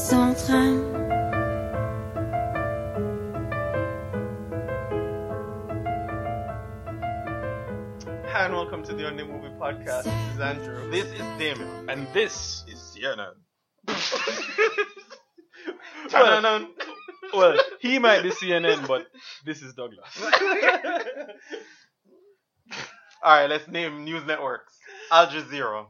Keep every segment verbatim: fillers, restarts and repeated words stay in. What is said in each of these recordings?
entrailles. Hi and welcome to the Only Movie Podcast. This is Andrew. This is Damien. And this Is C N N. well, Well, he might be C N N, but this is Douglas. Alright, let's name news networks. Al Jazeera.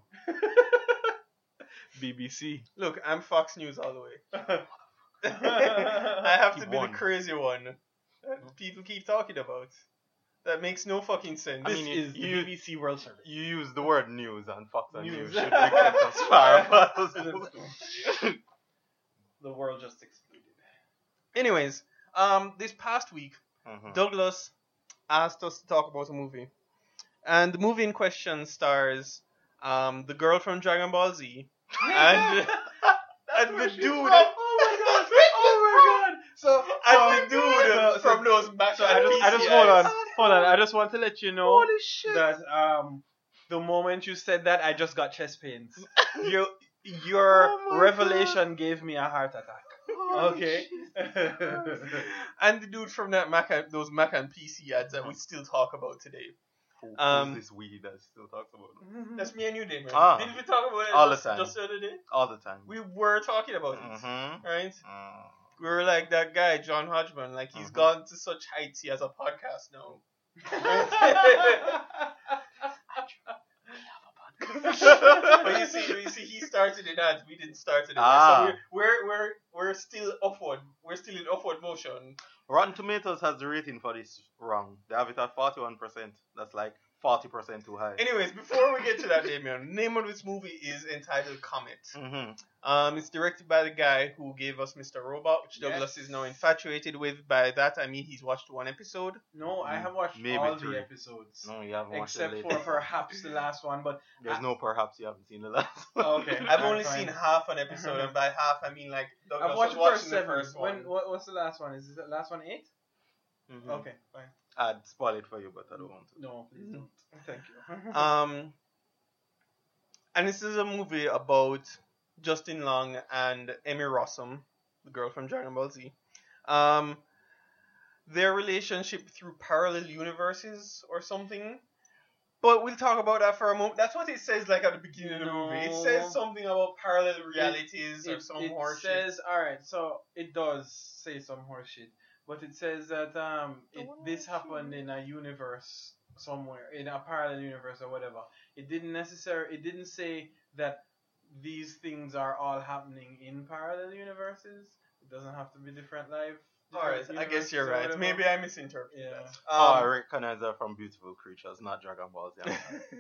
B B C. Look, I'm Fox News all the way. I have to Keep be one. the crazy one that people keep talking about. That makes no fucking sense. I This mean, is the you- B B C World Service. You use the word news and Fox and News. News should be kept as far apart as possible. The world just exploded. Anyways, um, this past week, Mhm. Douglas asked us to talk about a movie. And the movie in question stars um, the girl from Dragon Ball Z and, and the dude. Oh my god! Oh my god! So, And the um, dude so- so- from those Mac So I just, I just hold on, hold on. I just want to let you know Holy shit! that um, the moment you said that, I just got chest pains. You, your Oh my revelation gave me a heart attack. Okay. And the dude from that Mac and, those Mac and P C ads that we still talk about today. Who, who's Um, this weed that still talks about it? That's me and you, Damon. Ah. Didn't we talk about it All the just, time. just the other day? All the time. We were talking about it, Mm-hmm. right? Mm. We were like that guy, John Hodgman. Like he's Mhm. gone to such heights. He has a podcast now. But you see, you see, he started in that. We didn't start it. Ah. So we're, we're we're we're still upward. We're still in upward motion. Rotten Tomatoes has the rating for this wrong. They have it at forty-one percent. That's like forty percent too high. Anyways, before we get to that, Damien, name of this movie is entitled Comet. Mm-hmm. Um, it's directed by the guy who gave us Mister Robot, which Douglas Yes. is now infatuated with. By that I mean he's watched one episode. No, I have watched Maybe all three. the episodes. No, you haven't watched Except the for latest one. perhaps the last one, but There's I- no perhaps you haven't seen the last one. Oh, okay. I've Alright, only fine. seen half an episode, and by half I mean like Douglas I've watched was the first watching seven. the first one. When what, what's the last one? Is the last one eight? Mhm. Okay, fine. I'd spoil it for you, but I don't want to. No, please don't. Thank you. Um, and this is a movie about Justin Long and Emmy Rossum, the girl from Dragon Ball Z. Um, their relationship through parallel universes or something. But we'll talk about that for a moment. That's what it says like at the beginning of the movie. It No. says something about parallel realities or it, some it horse shit. says all right, so it does say some horse shit, but it says that um it, this happened in a universe somewhere, in a parallel universe or whatever. It didn't necessarily. It didn't say that these things are all happening in parallel universes. It doesn't have to be different life. Alright, different I guess you're universes or right. whatever. Maybe I misinterpreted Yeah. that. oh, I Um, recognize her from Beautiful Creatures, not Dragon Ball Z.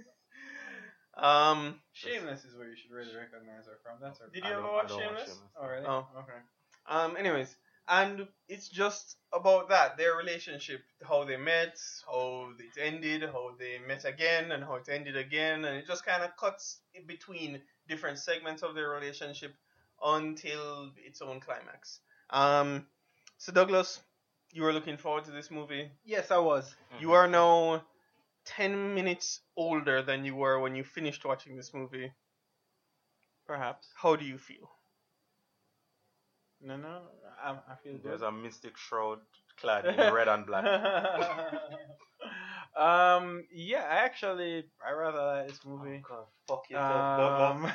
um, Shameless is where you should really recognize her from. That's her. Did I you ever don't- I watch don't watch Shameless? Shameless. Oh really? Oh. Okay. Um, anyways, and it's just about that, their relationship, how they met, how it ended, how they met again, and how it ended again, and it just kind of cuts in between different segments of their relationship until its own climax. Um, so Douglas, you were looking forward to this movie. Yes, I was. You are now ten minutes older than you were when you finished watching this movie. Perhaps. How do you feel? No, no, I, I feel good. There's a mystic shroud clad in red and black. um, yeah, I actually I rather like this movie. God, fuck Um,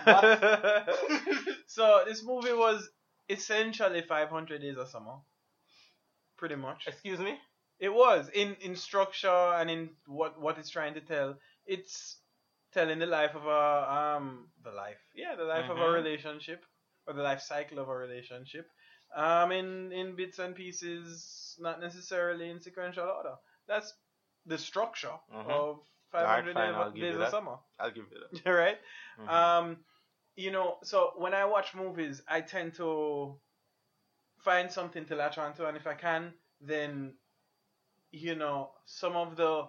so this movie was essentially five hundred Days of Summer, pretty much. Excuse me? It was in in structure and in what what it's trying to tell. It's telling the life of a um the life, yeah, the life of a Mhm. relationship or the life cycle of a relationship. Um, in in bits and pieces, not necessarily in sequential order. That's the structure Mhm. of five Alright, hundred fine, I'll Days, give you Days of that. Summer. I'll give you that. Right? Mhm. Um, you know, so when I watch movies, I tend to find something to latch onto, and if I can, then you know, some of the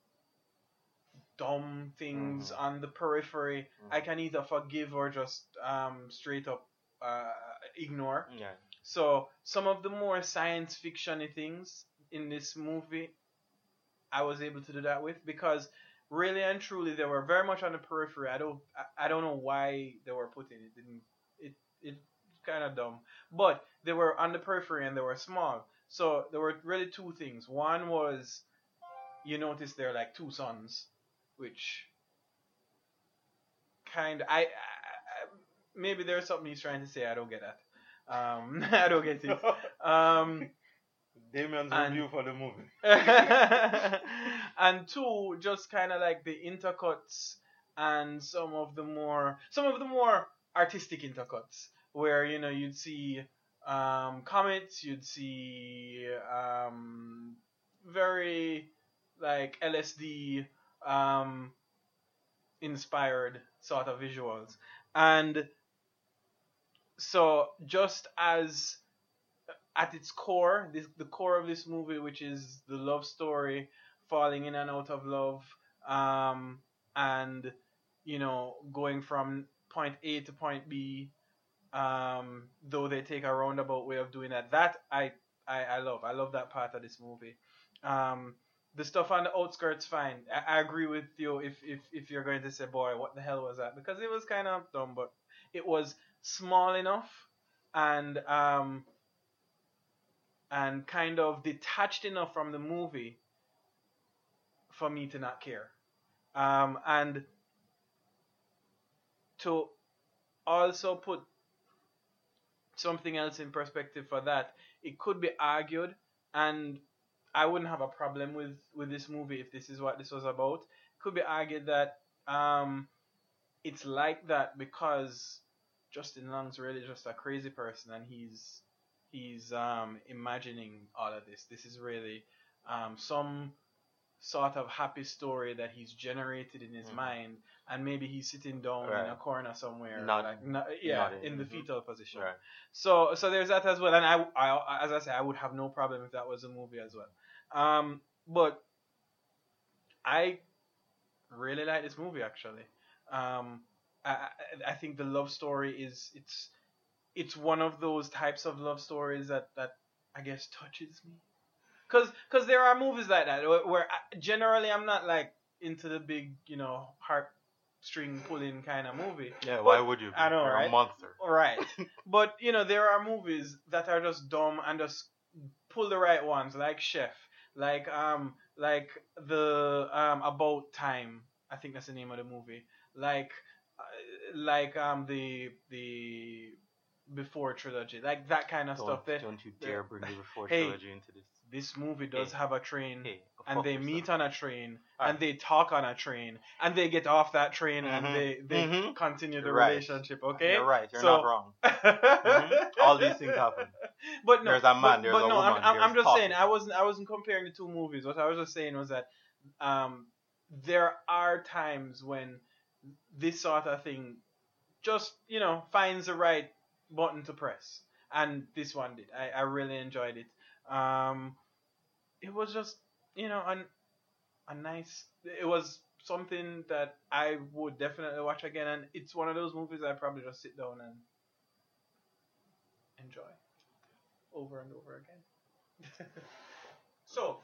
dumb things Mhm. on the periphery, Mhm. I can either forgive or just um straight up uh ignore. Yeah. So some of the more science fiction-y things in this movie, I was able to do that with because really and truly they were very much on the periphery. I don't I, I don't know why they were put in. It didn't it it kind of dumb. But they were on the periphery and they were small. So there were really two things. One was you notice they're like two sons, which kind of I, I, I maybe there's something he's trying to say. I don't get that. Um, I don't get it. Um, Damien's and- review for the movie. and two, just kind of like the intercuts and some of the more some of the more artistic intercuts where you know you'd see um, comets, you'd see um, very like L S D um, inspired sort of visuals, and so just as at its core, this the core of this movie, which is the love story, falling in and out of love, um, and you know going from point A to point B, um, though they take a roundabout way of doing that. That I, I, I love. I love that part of this movie. Um, the stuff on the outskirts, fine. I, I agree with you if, if if you're going to say, boy, what the hell was that? Because it was kind of dumb, but it was small enough and um and kind of detached enough from the movie for me to not care. Um, and to also put something else in perspective for that, it could be argued, and I wouldn't have a problem with, with this movie if this is what this was about. It could be argued that um, it's like that because Justin Long's really just a crazy person, and he's he's um, imagining all of this. This is really um, some sort of happy story that he's generated in his Mhm. mind, and maybe he's sitting down in Right. a corner somewhere, Not- like, not, yeah, nodding. in the Mhm. fetal position. Right. So, so there's that as well, and I, I, as I say, I would have no problem if that was a movie as well. Um, but I really like this movie actually. Um, I, I, I think the love story is it's it's one of those types of love stories that that I guess touches me. Cause, Cause there are movies like that where, where I, generally I'm not like into the big, you know, heartstring pulling kind of movie. Yeah, But- why would you? Be? I know, You're right? a monster. Right. But you know, there are movies that are just dumb and just pull the right ones, like Chef, like um, like the um About Time. I think that's the name of the movie. Like, uh, like um the the Before trilogy, like that kind of Don't, stuff. They, don't you they- dare bring the Before Hey. trilogy into this. this movie does Hey. have a train. Hey, go And fuck they yourself. meet on a train, Alright. and they talk on a train, and they get off that train, and Mhm. they, they Mhm. continue the You're right. relationship. Okay, You're right. You're So- not wrong. Mhm. All these things happen. But no, There's a man, but, there's but a no, woman, I'm, I'm, I'm there's just saying, talking. I wasn't, I wasn't comparing the two movies. What I was just saying was that, um, there are times when this sort of thing just, you know, finds the right button to press, and this one did. I, I really enjoyed it. Um, it was just, you know, an, a nice. It was something that I would definitely watch again, and it's one of those movies I probably just sit down and enjoy over and over again. So,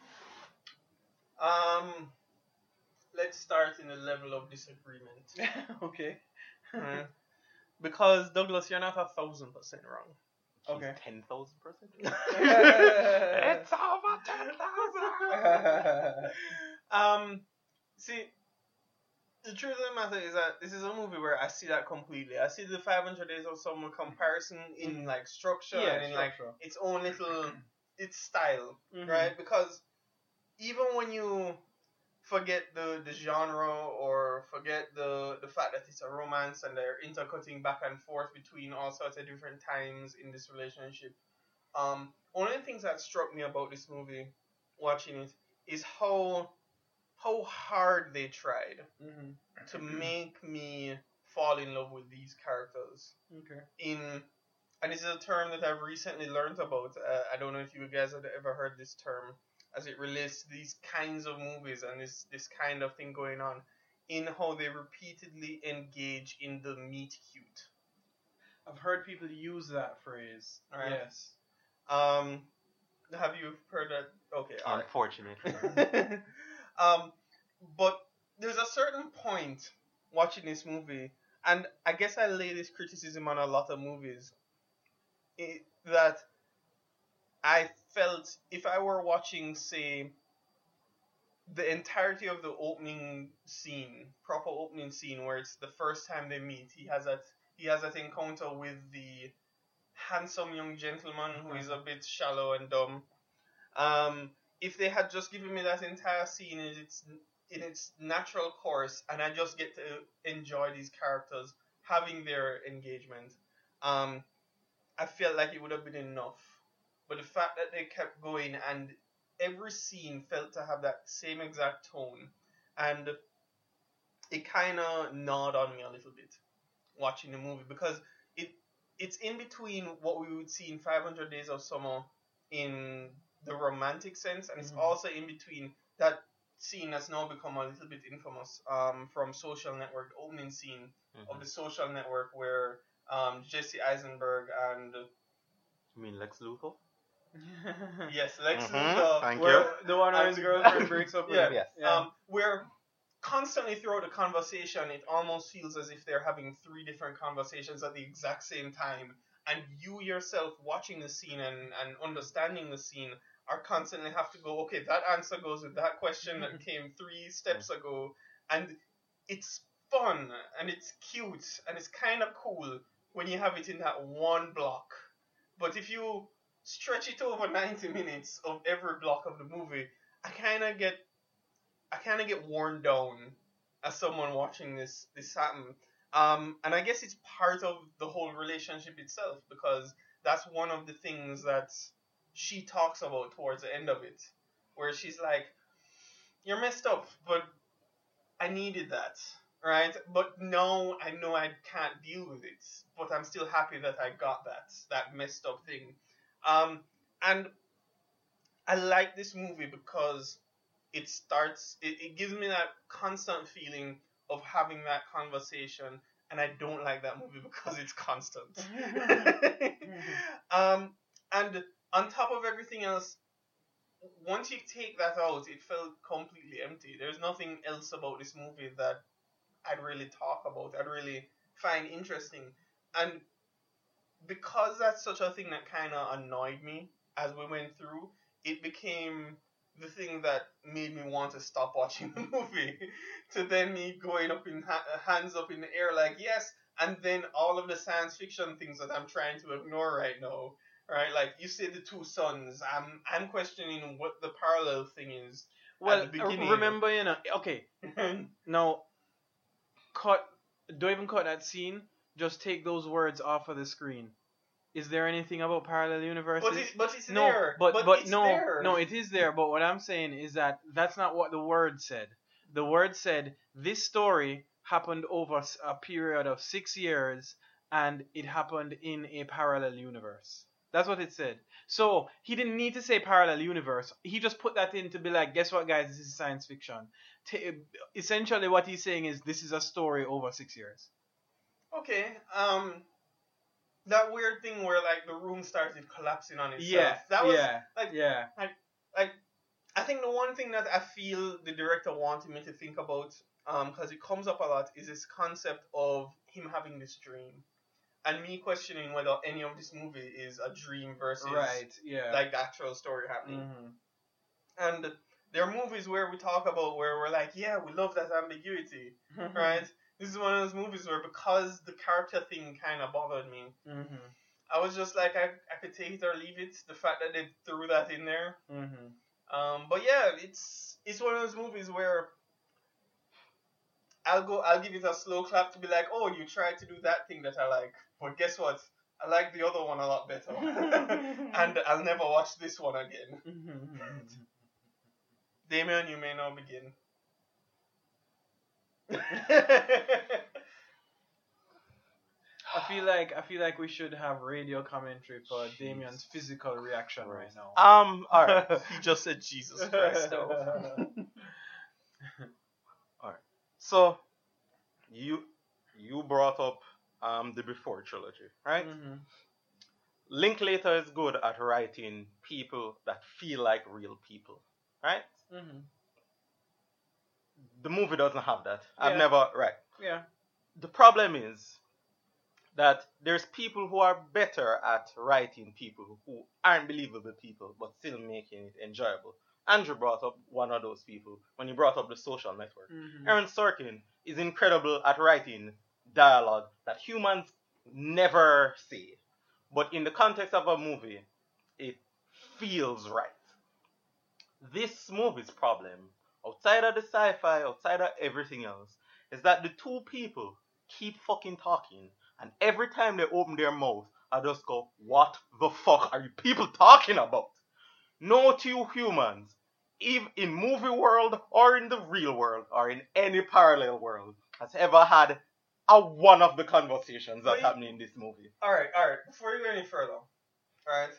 um, let's start in the level of disagreement. Okay. Right? Because Douglas, you're not a thousand percent wrong. Okay. Ten thousand percent. It's over ten thousand. Um, see, the truth of the matter is that this is a movie where I see that completely. I see the five hundred Days of Summer comparison in like structure Yeah, and in like structure. its own little its style, Mhm. right? Because even when you forget the, the genre or forget the, the fact that it's a romance and they're intercutting back and forth between all sorts of different times in this relationship, um, one of the things that struck me about this movie, watching it, is how how hard they tried Mhm. to make me fall in love with these characters. Okay. In and this is a term that I've recently learned about. Uh, I don't know if you guys have ever heard this term as it relates to these kinds of movies and this this kind of thing going on, in how they repeatedly engage in the meet cute. I've heard people use that phrase. Right. Yes. Um, have you heard that? Okay, all right. Unfortunately. um, but there's a certain point watching this movie, and I guess I lay this criticism on a lot of movies, it, that I felt if I were watching, say, the entirety of the opening scene, proper opening scene, where it's the first time they meet, he has that he has that encounter with the handsome young gentleman who is a bit shallow and dumb. Um, if they had just given me that entire scene in its in its natural course, and I just get to enjoy these characters having their engagement, um, I felt like it would have been enough. But the fact that they kept going and every scene felt to have that same exact tone, and it kind of gnawed on me a little bit watching the movie, because it it's in between what we would see in five hundred Days of Summer in the romantic sense, and it's Mhm. also in between that scene that's now become a little bit infamous, um, from Social Network, the opening scene Mhm. of the Social Network, where um, Jesse Eisenberg and You mean Lex Luthor? yes, Lex Mhm, Luthor, thank Where you. the one where And- his girlfriend breaks up with Yeah, him. Yes. Yeah. um, where constantly throughout the conversation, it almost feels as if they're having three different conversations at the exact same time, and you yourself watching the scene and, and understanding the scene are constantly have to go, okay, that answer goes with that question that came three steps ago, and it's fun and it's cute and it's kind of cool when you have it in that one block. But if you stretch it over ninety minutes of every block of the movie, I kind of get I kind of get worn down as someone watching this this happen. Um, and I guess it's part of the whole relationship itself, because that's one of the things that she talks about towards the end of it, where she's like, "You're messed up, but I needed that, right? But no, I know I can't deal with it, but I'm still happy that I got that that messed up thing." Um, and I like this movie because it starts it, it gives me that constant feeling of having that conversation, and I don't like that movie because it's constant. um and on top of everything else, once you take that out, it felt completely empty. There's nothing else about this movie that I'd really talk about, I'd really find interesting. And because that's such a thing that kind of annoyed me as we went through, it became the thing that made me want to stop watching the movie. To then me going up in ha- hands up in the air like yes, and then all of the science fiction things that I'm trying to ignore right now, right? Like you say, the two suns. I'm I'm questioning what the parallel thing is. Well, at the beginning. remember, you know, okay, now cut. Don't even cut that scene. Just take those words off of the screen. Is there anything about parallel universes? But, it, but it's no, there. but but, but it's no, there. no, it is there. But what I'm saying is that that's not what the word said. The word said this story happened over s- a period of six years, and it happened in a parallel universe. That's what it said. So he didn't need to say parallel universe. He just put that in to be like, guess what, guys? This is science fiction. T- essentially, what he's saying is this is a story over six years. Okay. Um, that weird thing where like the room started collapsing on itself. Yeah, That was yeah, like yeah. like I think the one thing that I feel the director wanted me to think about, um, because it comes up a lot, is this concept of him having this dream, and me questioning whether any of this movie is a dream versus Right, yeah. like the actual story happening. Mhm. And there are movies where we talk about where we're like, yeah, we love that ambiguity, right? This is one of those movies where because the character thing kind of bothered me, Mhm. I was just like, I, I could take it or leave it. The fact that they threw that in there. Mhm. Um, but yeah, it's it's one of those movies where I'll go, I'll give it a slow clap to be like, oh, you tried to do that thing that I like, but guess what? I like the other one a lot better, and I'll never watch this one again. Damien, you may now begin. I feel like I feel like we should have radio commentary for Damien's physical reaction right now. Um, alright. He just said Jesus Christ, though. So, you you brought up um the Before trilogy, right? Mhm. Linklater is good at writing people that feel like real people, right? Mhm. The movie doesn't have that. I've Yeah. never, right. Yeah. The problem is, that there's people who are better at writing people who aren't believable people but still making it enjoyable. Andrew brought up one of those people when he brought up The Social Network. Mhm. Aaron Sorkin is incredible at writing dialogue that humans never say. But in the context of a movie, it feels right. This movie's problem, outside of the sci-fi, outside of everything else, is that the two people keep fucking talking, and every time they open their mouth, I just go, what the fuck are you people talking about? No two humans, if in movie world or in the real world or in any parallel world, has ever had a one of the conversations that's Wait. happening in this movie. Alright, alright. Before you go any further, alright.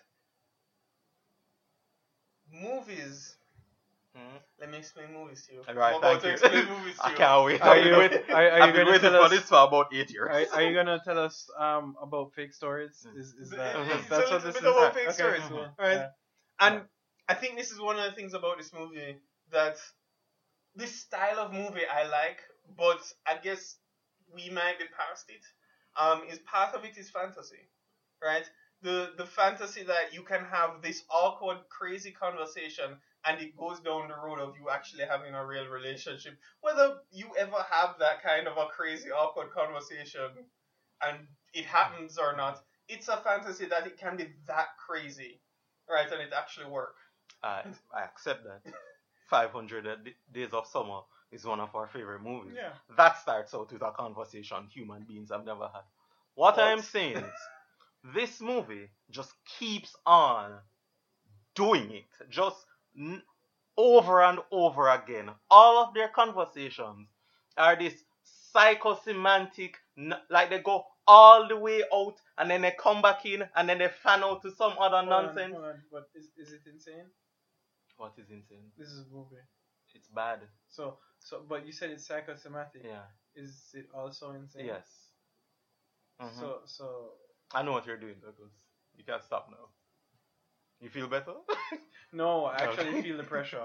Movies. Hmm? Let me explain movies to you. Right, I'm thank about to you. explain movies to I you. can't wait. Are I've you- been waiting, are- are you I've been gonna waiting tell for us- this for about eight years. Are, are you gonna tell us um about fake stories? Is is It- that it's that's, a that's little what this bit is? about fake Okay, stories, cool. right? Yeah. And I think this is one of the things about this movie that this style of movie I like, but I guess we might be past it. Um, is part of it is fantasy, right? The the fantasy that you can have this awkward, crazy conversation, and it goes down the road of you actually having a real relationship. Whether you ever have that kind of a crazy, awkward conversation, and it happens or not, it's a fantasy that it can be that crazy, right? And it actually work. I, I accept that. five hundred Days of Summer is one of our favorite movies. Yeah. That starts out with a conversation human beings have never had. What, What? I am saying is, this movie just keeps on doing it. Just n- over and over again. All of their conversations are this psychosemantic, n- like they go all the way out and then they come back in and then they fan out to some other Hold on, nonsense. hold on. But is is it insane? What is insane? This is a movie. It's bad. So so but you said it's psychosomatic. Yeah. Is it also insane? Yes. Mhm. So so I know what you're doing, Douglas. You can't stop now. You feel better? no, I actually Okay. feel the pressure.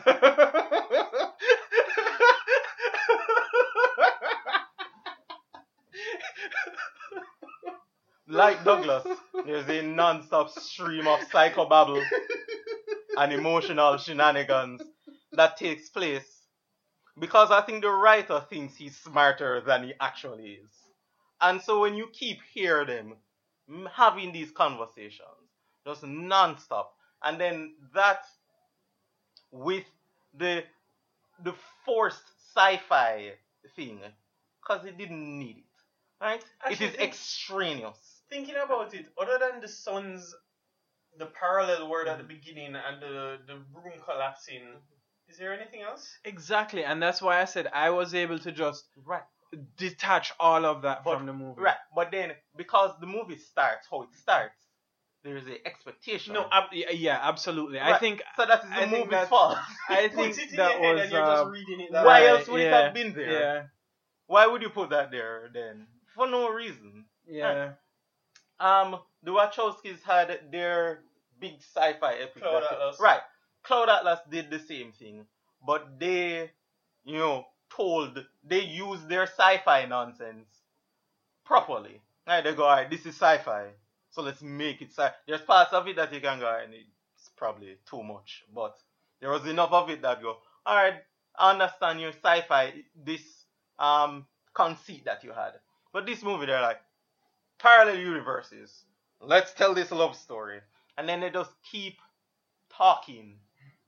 Like Douglas, there's a non-stop stream of psychobabble and emotional shenanigans that takes place because I think the writer thinks he's smarter than he actually is. And so when you keep hearing them m- having these conversations, just non-stop, and then that with the the forced sci-fi thing, because it didn't need it, right? Actually, it is think- extraneous. Thinking about it, other than the sun's, the parallel world at the beginning and the, the room collapsing, is there anything else? Exactly, and that's why I said I was able to just Right. detach all of that But- from the movie. Right, but then because the movie starts how it starts, there is a expectation. No, ab- yeah, yeah, absolutely. I Right. think so that is the I think movie's that- fault. I Put think it in that your head was and you're uh, just reading it that Why way. else would it yeah, have been there? Yeah, Why would you put that there then? For no reason. yeah. Um, the Wachowskis had their big sci-fi epic. Cloud that- Atlas. Right. Cloud Atlas did the same thing, but they, you know, told they used their sci-fi nonsense properly. Right? They go, alright, this is sci-fi, so let's make it sci. There's parts of it that you can go, and it's probably too much, but there was enough of it that go, alright, I understand your sci-fi, this um conceit that you had, but this movie they're like parallel universes. Let's tell this love story. And then they just keep talking.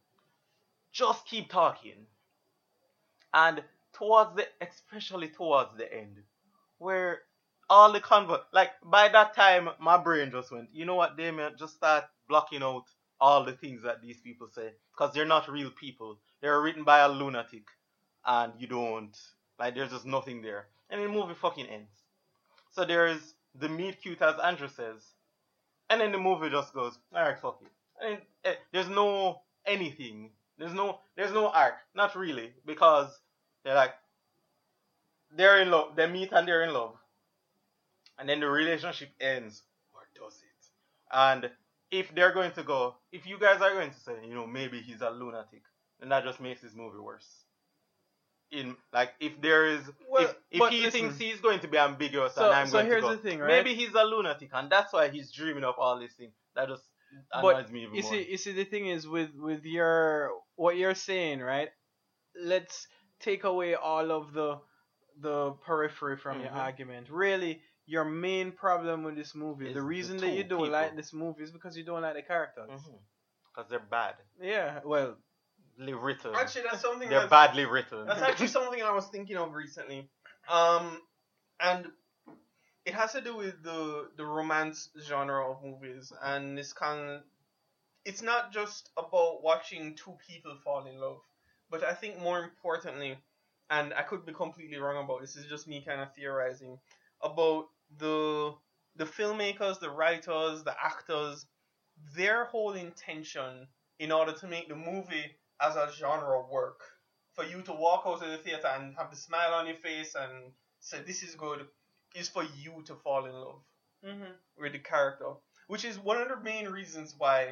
Just keep talking. And towards the, especially towards the end, where all the convo, like by that time, my brain just went, you know what, Damien, just start blocking out all the things that these people say. Because they're not real people. They're written by a lunatic. And you don't, like, there's just nothing there. And the movie fucking ends. So there's the meet cute, as Andrew says, and then the movie just goes, alright, fuck it. And eh, there's no anything. There's no there's no arc. Not really, because they're like they're in love. They meet and they're in love, and then the relationship ends, or does it? And if they're going to go, if you guys are going to say, you know, maybe he's a lunatic, then that just makes this movie worse. in like if there is Well, if, if but he listen. thinks he's going to be ambiguous So- and I'm so going here's to go, the thing, right? maybe he's a lunatic and that's why he's dreaming up all these things. That just But annoys me even you more. see, you see, the thing is with with your what you're saying, right? Let's take away all of the the periphery from your Mhm. argument. Really, your main problem with this movie, Is the the reason that you two don't like people. this movie is because you don't like the characters. Because they're bad. Yeah, well, Badly written. Actually, that's something they're that's, badly written. that's actually something I was thinking of recently. Um, and it has to do with the the romance genre of movies, and this kind. It's not just about watching two people fall in love, but I think more importantly, and I could be completely wrong about this. This is just me kind of theorizing about the the filmmakers, the writers, the actors, their whole intention in order to make the movie as a genre work. For you to walk out of the theater and have the smile on your face and say this is good, is for you to fall in love mm-hmm. with the character, which is one of the main reasons why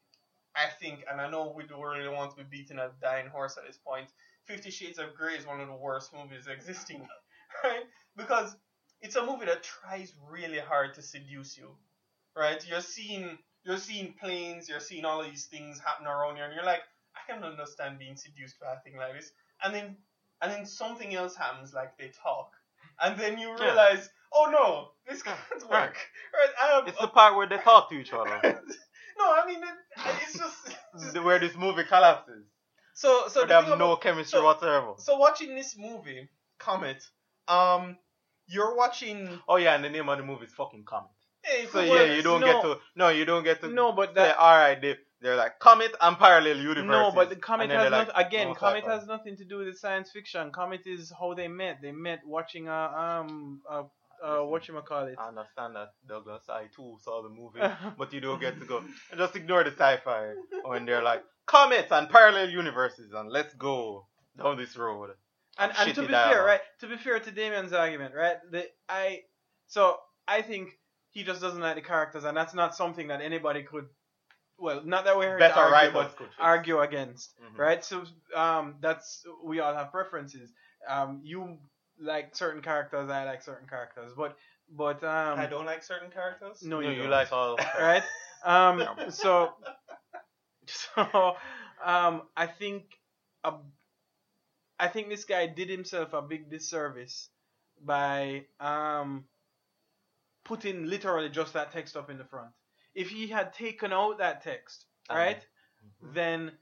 I think, and I know we don't really want to be beating a dying horse at this point, Fifty Shades of Grey is one of the worst movies existing, right? Because it's a movie that tries really hard to seduce you, right? You're seeing you're seeing planes, you're seeing all of these things happen around you, and you're like, I can understand being seduced by a thing like this. And then and then something else happens, like they talk, and then you Yeah. realize, oh no, this can't work, right? I have, It's the part where they talk to each other. no, I mean it, it's just, it's just where this movie collapses. so so Where they the have thing no about- chemistry so- whatsoever. So watching this movie, Comet, um, you're watching. Oh yeah, and the name of the movie is fucking Comet. Hey, So for yeah, once, you don't no. get to no, you don't get to No, but say that alright, they they're like Comet and parallel universes. no, but the Comet and then has they're not like, again. no Comet sci-fi. has nothing to do with the science fiction. Comet is how they met. They met watching a um a, a what you call it. I understand that, Douglas. I too saw the movie, but you don't get to go. Just ignore the sci-fi when they're like comets and parallel universes and let's go down this road. And, and to Shitty be dialogue. fair, right? To be fair to Damien's argument, right? The I so I think he just doesn't like the characters, and that's not something that anybody could. Well, not that we're here to Better argue, writers but could fix. argue against, Mhm. right? So um, that's we all have preferences. Um, you like certain characters, I like certain characters, but but um, I don't like certain characters. no, No, you, you don't. like all right? Um, so, so, um, I think, a, I think this guy did himself a big disservice by um putting literally just that text up in the front. If he had taken out that text, right, Mhm. then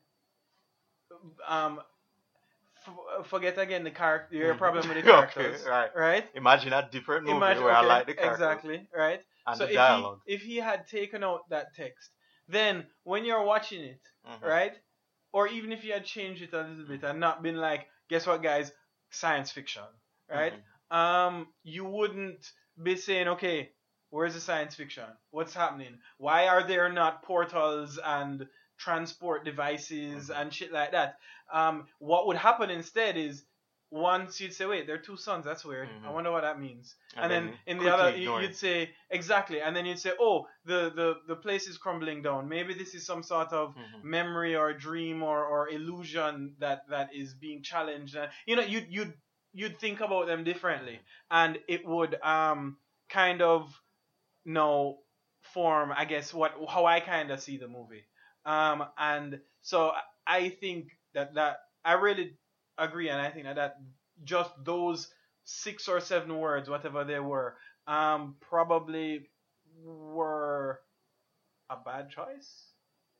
um. f- Forget again the character. Your Mhm. problem with the Okay, characters, right. right? Imagine a different movie Imagine, where I okay, like the characters exactly, right? and so the if dialogue. he if he had taken out that text, then when you're watching it, Mhm. right, or even if you had changed it a little bit and not been like, guess what, guys, science fiction, right? Mhm. Um, you wouldn't be saying, okay, where's the science fiction? What's happening? Why are there not portals and transport devices Mhm. and shit like that? Um, what would happen instead is once you'd say, wait, they're two suns, that's weird. I Mhm. wonder what that means. And And, then, then in the quickly other, ignore you, it. you'd say exactly, and then you'd say, oh, the, the the place is crumbling down. Maybe this is some sort of Mhm. memory or dream or, or illusion that, that is being challenged. And you know, you'd you'd you'd think about them differently, and it would um kind of you know form, I guess, what how I kind of see the movie. Um, and so I think that that I really agree, and I think that that just those six or seven words, whatever they were, um, probably were a bad choice.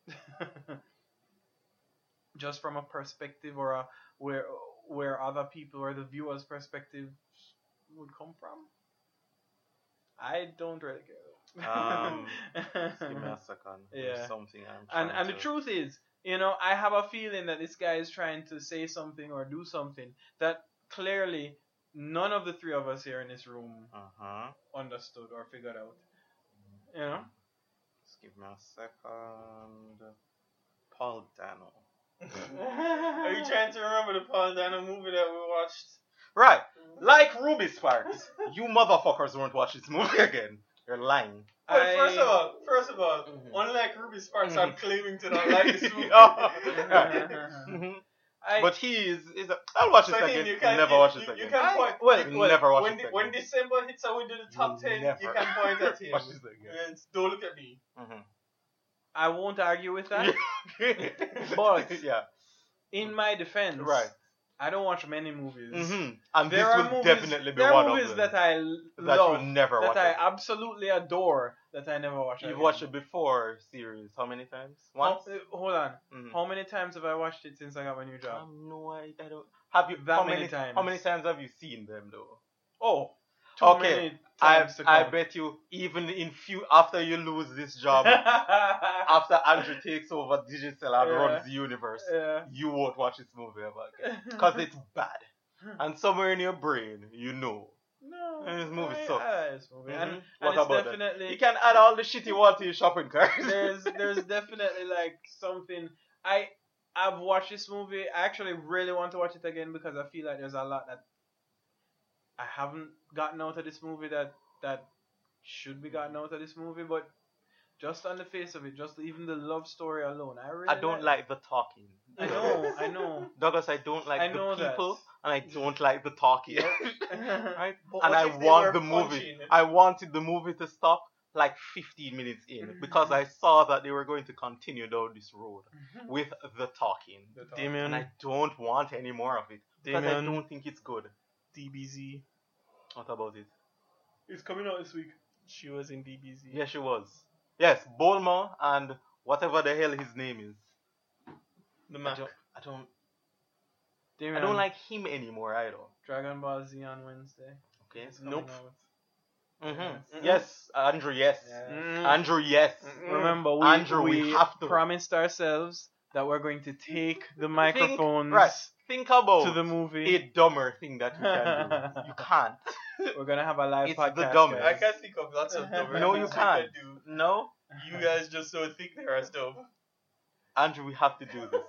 Just from a perspective or a where where other people or the viewer's perspective would come from. I don't really care. Um, Just give me a second. There's Yeah. something I'm and trying and the to- truth is, you know, I have a feeling that this guy is trying to say something or do something that clearly none of the three of us here in this room Uh-huh. understood or figured out. You know? Just give me a second. Paul Dano. Are you trying to remember the Paul Dano movie that we watched? Right. Like Ruby Sparks. You motherfuckers won't watch this movie again. You're lying. Well, I- first of all, first of all, Mhm. unlike Ruby Sparks, Mhm. I'm claiming to not like this movie. Oh, right. Mhm. I, But he is, is a, I'll watch it So again. you You can never you, watch you, it you again. can I- point. well, You well, never watch when, it the, again. when December hits and we do the top You ten, never you can point at him. watch it again. And don't look at me. Mhm. I won't argue with that. But- yeah, In my defense, right. I don't watch many movies. hmm And There this are will movies, definitely be there one are of movies them that I l- that love, you never that watch. I again. absolutely adore, that I never watch. You've again. watched it before series. How many times? How- Once. uh, hold on. Mhm. How many times have I watched it since I got my new job? Um, no, I, I don't. Have you? That how many many times. How many times have you seen them though? Oh, too Okay, many I times to I count. bet you even in few after you lose this job, after Andrew takes over Digital and Yeah. runs the universe, Yeah. you won't watch this movie ever again because it's bad. And somewhere in your brain, you know. No, And this movie I, sucks. I like this movie, and, Mhm. and What it's about that? definitely You can add all the shit you want to your shopping cart. there's there's definitely like something I I've watched this movie. I actually really want to watch it again because I feel like there's a lot that I haven't gotten out of this movie that that should be gotten out of this movie. But just on the face of it, just even the love story alone, I really I don't like the talking. I know, I know. Douglas, I don't like I the know that. people, and I don't like the talking. right? But And what I if they want were the movie. punching? I wanted the movie to stop like fifteen minutes in because I saw that they were going to continue down this road with the talking. The talk. Damien, And I don't want any more of it because I Damien, don't think it's good. D B Z. What about it? It's coming out this week. She was in D B Z. Yes, she was. Yes, Bulma and whatever the hell his name is. The I Mac. don't. I don't. Damien, I don't like him anymore either. Dragon Ball Z on Wednesday. Okay. It's coming Nope. out. Mm-hmm. Mm-mm. Yes, Andrew. Yes. Yeah. Mm. Andrew. Yes. Mm. Remember, we, Andrew, we, we have to. promised ourselves that we're going to take the microphones right. Think about to the a movie. dumber thing that you can do. You can't. We're gonna have a live It's podcast. the dumbest. I guys. can think of lots of dumb No, you things we can't. can do. No, You guys just don't think they're as dumb. Andrew, we have to do this.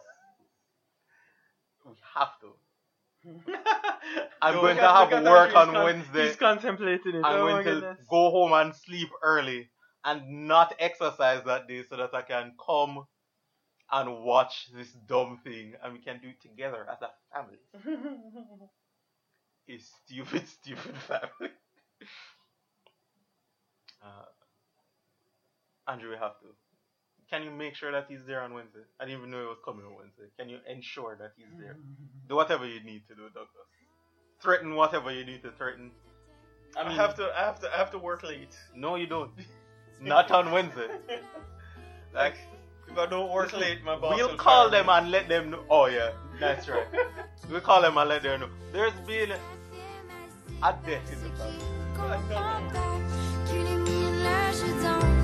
We have to. I'm No, going we to can't- have we can't work actually on con- Wednesday. He's contemplating it. I'm oh going my to goodness. go home and sleep early and not exercise that day so that I can come and watch this dumb thing and we can do it together as a family. A stupid, stupid family. uh, Andrew, we have to. Can you make sure that he's there on Wednesday? I didn't even know he was coming on Wednesday. Can you ensure that he's there? Do whatever you need to do, Douglas. Threaten whatever you need to threaten. I, I mean, have to. I have to. I have to work late. no, you don't. Not on Wednesday. Like, if I don't work late, my boss We'll will call fire them me. and let them know. Oh yeah, that's right. We'll call them and let them know. There's been a death in the family. comprends pas. Tu l'es mis là, je danse.